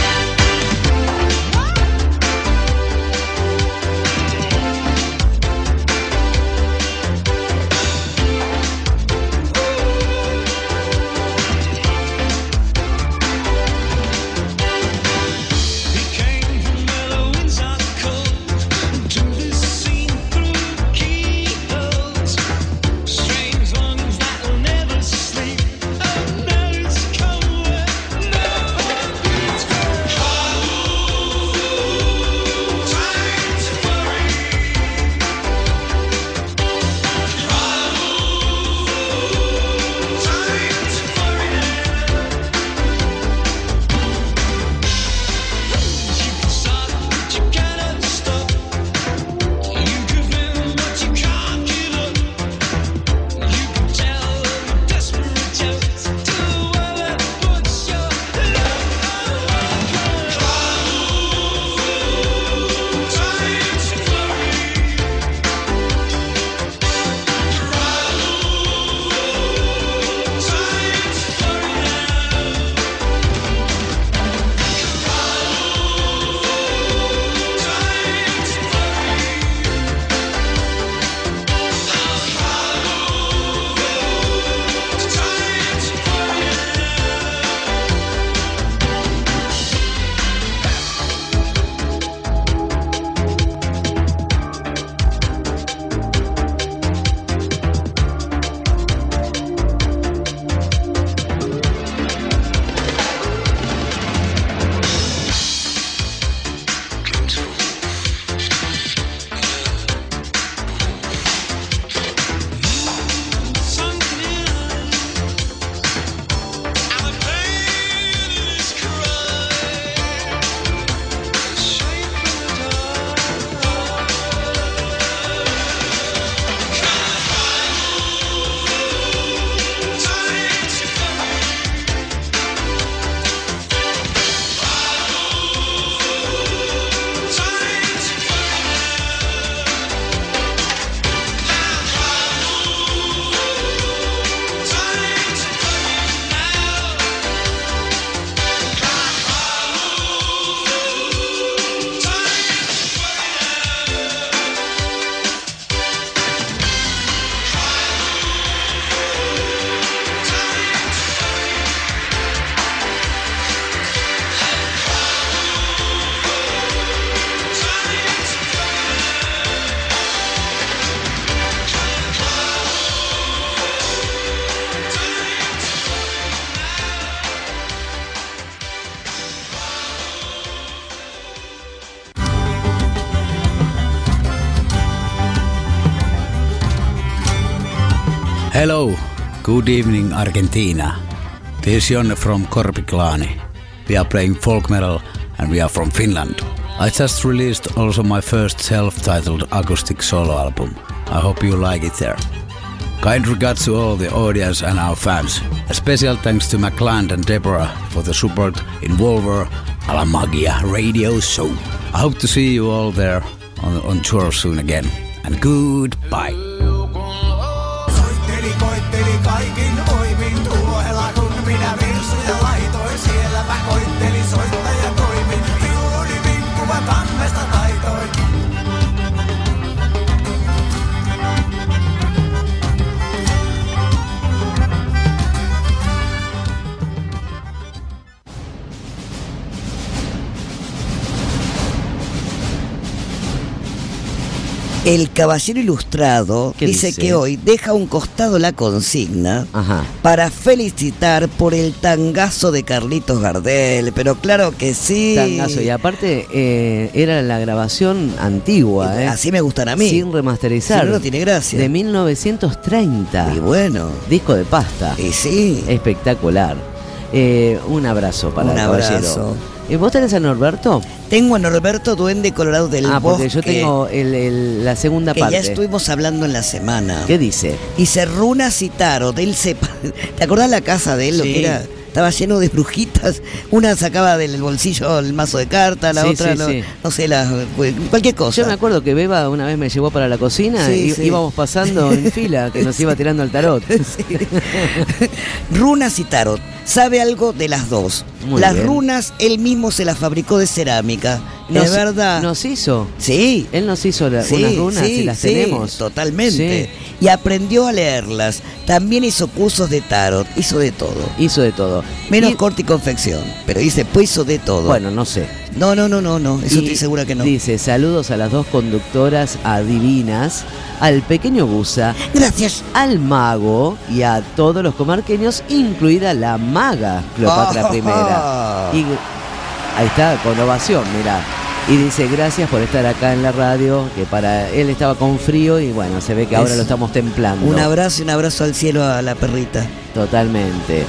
P: Hello, good evening Argentina. This is Jonne from Korpiklaani. We are playing folk metal and we are from Finland. I just released also my first self-titled acoustic solo album. I hope you like it there. Kind regards to all the audience and our fans. A special thanks to McLand and Deborah for the support in Volver Alla Magia radio show. I hope to see you all there on, on tour soon again. And goodbye.
L: Koitteli kaikin voimin tuohella, kun minä virsuja laitoin. Sielläpä koitteli soittaja toimin. Viuluni vinkkuva tammesta taitoin.
D: El Caballero Ilustrado dice, dice que hoy deja a un costado la consigna Ajá. para felicitar por el tangazo de Carlitos Gardel, pero claro que sí.
E: Tangazo, y aparte eh, era la grabación antigua, ¿eh?
D: Así me gustan a mí.
E: Sin remasterizar.
D: Si no, no tiene gracia.
E: De mil novecientos treinta.
D: Y bueno.
E: Disco de pasta.
D: Y sí.
E: Espectacular. Eh, un abrazo para
D: Un
E: el caballero.
D: abrazo.
E: ¿Y vos tenés a Norberto?
D: Tengo a Norberto Duende Colorado del
E: Ah, porque
D: Bosque.
E: yo tengo el, el- la segunda
D: que
E: parte.
D: ya estuvimos hablando en la semana.
E: ¿Qué dice?
D: Dice runas y tarot. Él se... ¿Te acordás la casa de él? Lo
E: Sí.
D: que era. Estaba lleno de brujitas. Una sacaba del bolsillo el mazo de cartas, la
E: Sí,
D: otra,
E: sí,
D: no,
E: sí.
D: no sé, la, cualquier cosa.
E: Yo me acuerdo que Beba una vez me llevó para la cocina
D: Sí,
E: y
D: sí.
E: íbamos pasando en fila, que nos iba tirando el tarot.
D: Runas y tarot. Sabe algo de las dos.
E: Muy
D: las
E: bien.
D: runas él mismo se las fabricó de cerámica.
E: Nos-
D: es verdad.
E: Nos hizo.
D: Sí.
E: Él nos hizo la-
D: Sí,
E: unas runas
D: sí,
E: y las
D: sí,
E: tenemos.
D: totalmente.
E: Sí.
D: Y aprendió a leerlas. También hizo cursos de tarot. Hizo de todo.
E: Hizo de todo.
D: Menos
E: Y-
D: corte y confección. Pero dice, pues hizo de todo.
E: Bueno, no sé.
D: No, no, no, no, no. Eso
E: Y
D: estoy segura que no.
E: Dice, saludos a las dos conductoras adivinas, al pequeño Busa,
D: gracias,
E: al mago y a todos los comarqueños, incluida la maga Cleopatra
D: Ah.
E: primera. Y ahí está, con ovación, mirá. Y dice, gracias por estar acá en la radio, que para él estaba con frío y bueno, se ve que ahora
D: Es-
E: lo estamos templando.
D: Un abrazo y un abrazo al cielo a la perrita.
E: Totalmente.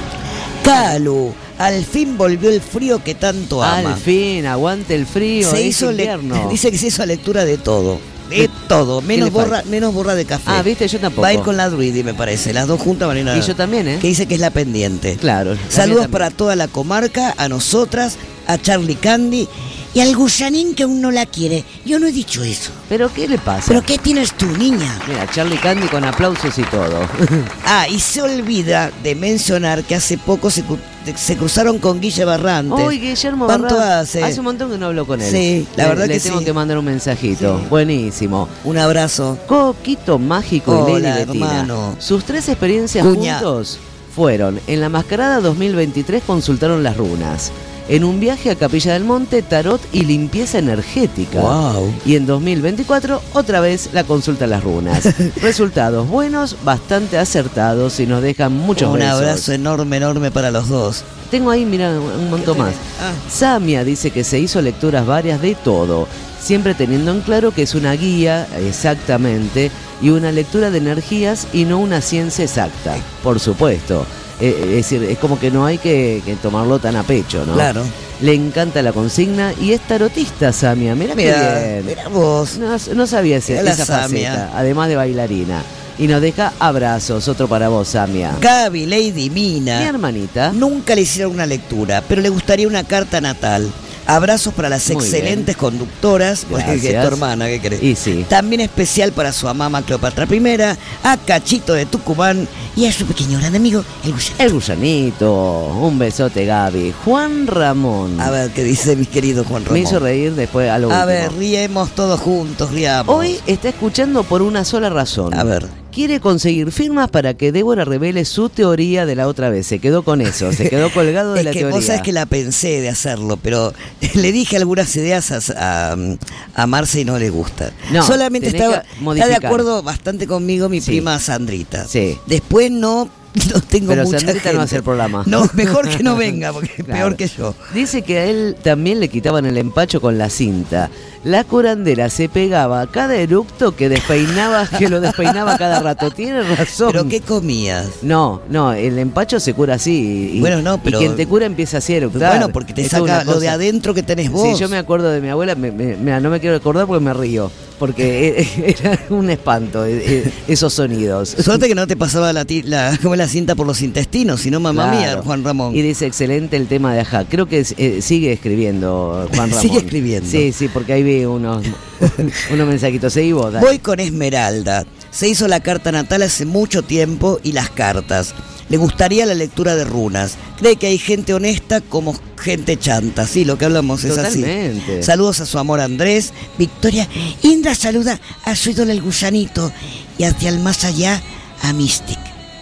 D: Calu, al fin volvió el frío que tanto ama.
E: Al fin, aguante el frío,
D: se
E: es
D: hizo le-
E: invierno.
D: dice que se hizo lectura de todo. De todo, menos
E: le
D: borra,
E: falta?
D: menos borra de café.
E: Ah, viste, yo tampoco.
D: Va a ir con la Druidi, me parece. Las dos juntas van a ir a...
E: Y yo también, ¿eh?
D: Que dice que es la pendiente.
E: Claro. la mía
D: Saludos
E: también.
D: para toda la comarca, a nosotras, a Charlie Candy y al gusanín que aún no la quiere. Yo no he dicho eso.
E: ¿Pero qué le pasa?
D: ¿Pero qué tienes tú, niña?
E: Mira, Charlie Candy con aplausos y todo.
D: Ah, y se olvida de mencionar que hace poco se, cru- se cruzaron con Guille Barrantes.
E: Uy, Guillermo
D: ¿Cuánto
E: Barra-
D: hace?
E: Hace un montón que no hablo con él.
D: Sí, la
E: Le-
D: verdad
E: le
D: que
E: tengo
D: sí.
E: que mandar un mensajito.
D: Sí.
E: Buenísimo.
D: Un abrazo.
E: Coquito Mágico y
D: Hola,
E: Lady Betina.
D: hermano.
E: Sus tres experiencias
D: Cuña.
E: juntos fueron: en la Mascarada dos mil veintitrés consultaron las runas, en un viaje a Capilla del Monte, tarot y limpieza energética.
D: Wow.
E: Y en dos mil veinticuatro, otra vez la consulta a las runas. Resultados buenos, bastante acertados y nos dejan muchos
D: Un
E: besos.
D: abrazo enorme, enorme para los dos.
E: Tengo ahí, mira, un montón más.
D: Ah.
E: Samia dice que se hizo lecturas varias de todo, siempre teniendo en claro que es una guía, exactamente, y una lectura de energías y no una ciencia exacta, por supuesto. Eh, es decir, es como que no hay que, que tomarlo tan a pecho, ¿no?
D: Claro.
E: Le encanta la consigna y es tarotista, Samia. Mirá,
D: Mirá,
E: qué bien.
D: mirá vos.
E: No, no sabía ese-
D: Mirá la
E: esa
D: Samia.
E: faceta, además de bailarina. Y nos deja abrazos, otro para vos, Samia.
D: Gaby, Lady Mina.
E: Mi hermanita.
D: Nunca le hicieron una lectura, pero le gustaría una carta natal. Abrazos para las
E: Muy
D: excelentes conductoras, porque es
E: Gracias.
D: tu hermana, ¿qué querés?
E: Y sí.
D: También especial para su mamá Cleopatra primera, a Cachito de Tucumán y a su pequeño gran amigo, el gusanito.
E: El gusanito. Un besote, Gaby. Juan Ramón.
D: A ver qué dice mi querido Juan Ramón.
E: Me hizo reír después a lo
D: A
E: último.
D: ver, riemos todos juntos, riamos.
E: Hoy está escuchando por una sola razón.
D: A ver.
E: Quiere conseguir firmas para que Débora revele su teoría de la otra vez. Se quedó con eso, se quedó colgado de
D: es
E: la
D: que
E: teoría.
D: vos sabés que la pensé de hacerlo, pero le dije algunas ideas a, a, a Marce y no le gusta.
E: No,
D: Solamente
E: tenés
D: estaba,
E: que
D: está de
E: modificar.
D: acuerdo bastante conmigo mi
E: Sí.
D: prima Sandrita.
E: Sí.
D: Después no, no tengo
E: Pero
D: mucha
E: Sandrita
D: gente.
E: no hace el programa.
D: No, mejor que no venga, porque es
E: Claro.
D: peor que yo.
E: Dice que a él también le quitaban el empacho con la cinta. La curandera se pegaba a cada eructo que despeinaba, que lo despeinaba cada rato. Tiene razón.
D: ¿Pero qué comías?
E: No, no, el empacho se cura así. Y,
D: Bueno, no, pero-
E: y quien te cura empieza así a eructar.
D: Bueno, porque te
E: Esto es
D: saca
E: una
D: lo de
E: cosa-
D: adentro que tenés vos.
E: Sí, yo me acuerdo de mi abuela, me- me- mira, no me quiero acordar porque me río, porque era un espanto eh, eh, esos sonidos.
D: Suerte que no te pasaba la, ti- la, como la cinta por los intestinos, sino mamá
E: Claro.
D: mía, Juan Ramón.
E: Y dice, excelente el tema de Ajá. Creo que eh, sigue escribiendo Juan Ramón.
D: Sigue escribiendo.
E: Sí, sí, porque ahí vi unos, unos mensajitos. Seguí vos, dale.
D: Voy con Esmeralda. Se hizo la carta natal hace mucho tiempo y las cartas. Le gustaría la lectura de runas. Cree que hay gente honesta como gente chanta. Sí, lo que hablamos es
E: Totalmente.
D: así. Saludos a su amor Andrés. Victoria. Indra saluda a su ídolo el gusanito. Y hacia el más allá a Mystic.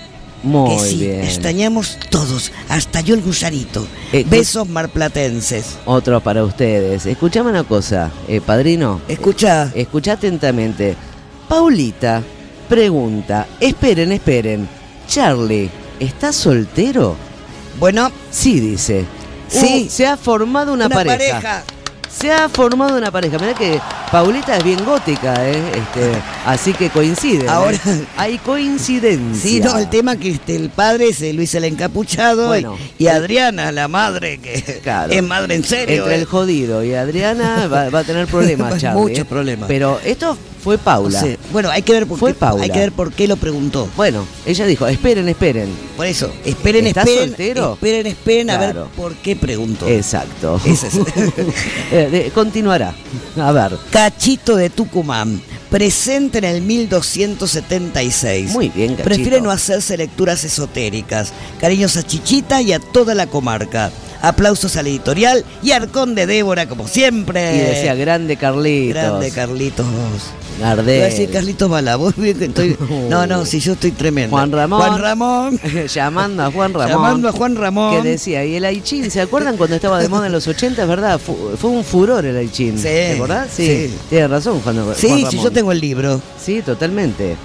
E: Muy
D: que sí,
E: bien.
D: extrañamos todos. Hasta yo el gusanito.
E: Eh,
D: Besos marplatenses.
E: Otro para ustedes. Escuchame una cosa, eh, padrino.
D: Escucha.
E: Escucha atentamente. Paulita pregunta, esperen, esperen. Charlie, ¿estás soltero?
D: Bueno.
E: Sí, dice.
D: Sí.
E: Uh, se ha formado una,
D: Una
E: pareja.
D: pareja.
E: Se ha formado una pareja. Mirá que Paulita es bien gótica, ¿eh? Este, Así que coinciden.
D: Ahora
E: ¿eh? Hay coincidencia.
D: Sí, no, el tema que este, el padre es eh, Luis el Encapuchado,
E: bueno,
D: y, y Adriana, la madre, que
E: claro,
D: es madre en serio.
E: Entre
D: eh.
E: el jodido y Adriana va, va a tener problemas, Charlie.
D: Muchos
E: eh.
D: problemas.
E: Pero esto fue Paula.
D: Sí. Bueno, hay que ver por
E: fue
D: qué,
E: Paula.
D: hay que ver por qué lo preguntó.
E: Bueno, ella dijo, esperen, esperen.
D: Por eso, esperen,
E: ¿Estás
D: esperen.
E: soltero?
D: Esperen, esperen a
E: Claro.
D: ver por qué preguntó.
E: Exacto.
D: Ese es.
E: Eh, de- continuará. A ver.
D: Cachito de Tucumán, presente en el mil doscientos setenta y seis.
E: Muy bien, Cachito.
D: Prefiere no hacerse lecturas esotéricas. Cariños a Chichita y a toda la comarca. Aplausos al editorial y Arcón de Débora, como siempre.
E: Y decía, grande Carlitos.
D: Grande Carlitos.
E: Gardel.
D: Iba a decir Carlitos Balá. Vos bien que estoy... No, no, si yo estoy tremendo.
E: Juan Ramón.
D: Juan Ramón.
E: Llamando a Juan Ramón.
D: Llamando a Juan Ramón.
E: Que decía, y el Aichín, ¿se acuerdan cuando estaba de moda en los ochenta? Es verdad, fu- fue un furor el Aichín.
D: Sí,
E: ¿Te acordás? Sí,
D: sí.
E: Tienes razón, Juan, Juan
D: Sí,
E: Ramón.
D: sí, yo tengo el libro.
E: Sí, totalmente.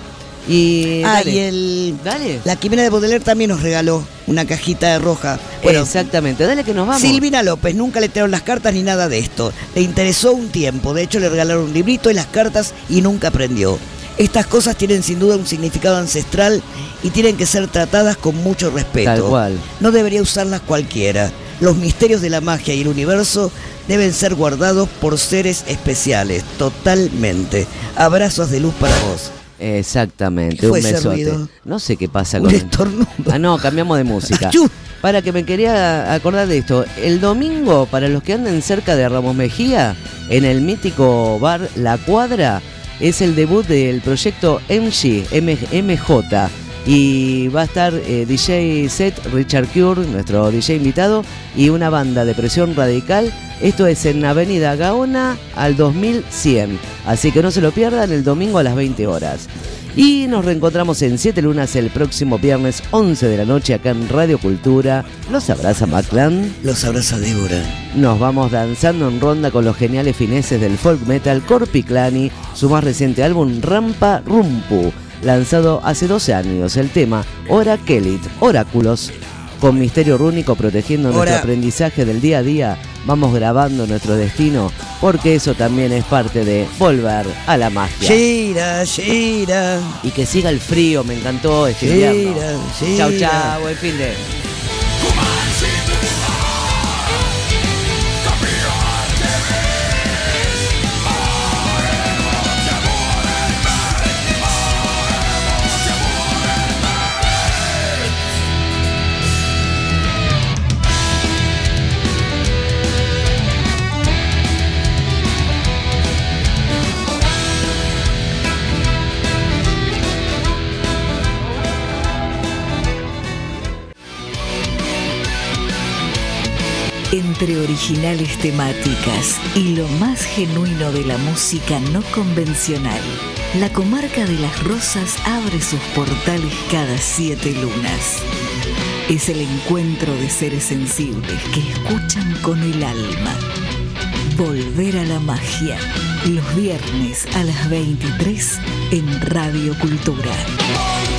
E: Y,
D: Ah,
E: dale.
D: y el...
E: Dale.
D: La Quimera de Baudelaire también nos regaló una cajita roja. Bueno,
E: Exactamente, dale que nos vamos.
D: Silvina López, nunca le tiraron las cartas ni nada de esto. Le interesó un tiempo, de hecho le regalaron un librito y las cartas y nunca aprendió. Estas cosas tienen sin duda un significado ancestral y tienen que ser tratadas con mucho respeto.
E: Tal cual.
D: No debería usarlas cualquiera. Los misterios de la magia y el universo deben ser guardados por seres especiales, totalmente. Abrazos de luz para vos.
E: Exactamente,
D: ¿Qué
E: un
D: fue ese
E: besote.
D: ruido?
E: No sé qué pasa
D: Un
E: con
D: estornudo.
E: Ah, no, cambiamos de música.
D: Achú.
E: Para que me quería acordar de esto. El domingo, para los que anden cerca de Ramos Mejía, en el mítico bar La Cuadra, es el debut del proyecto M G, M- MJ. Y va a estar eh, D J Set, Richard Cure, nuestro D J invitado, y una banda de presión radical. Esto es en Avenida Gaona al dos mil cien. Así que no se lo pierdan el domingo a las veinte horas. Y nos reencontramos en Siete Lunas el próximo viernes once de la noche acá en Radio Cultura. Los abraza Maclan.
D: Los abraza Débora.
E: Nos vamos danzando en ronda con los geniales fineses del folk metal Corpiclani, su más reciente álbum Rampa Rumpu, lanzado hace doce años. El tema Ora Kelit, Oráculos. Con misterio rúnico protegiendo nuestro
D: Ora.
E: aprendizaje del día a día, vamos grabando nuestro destino, porque eso también es parte de volver a la magia.
D: Gira, gira.
E: Y que siga el frío, me encantó este
D: Gira,
E: invierno.
D: gira.
E: Chau, chau, buen fin de...
A: Entre originales temáticas y lo más genuino de la música no convencional, la comarca de Las Rosas abre sus portales cada siete lunas. Es el encuentro de seres sensibles que escuchan con el alma. Volver a la magia, los viernes a las veintitrés en Radio Cultura.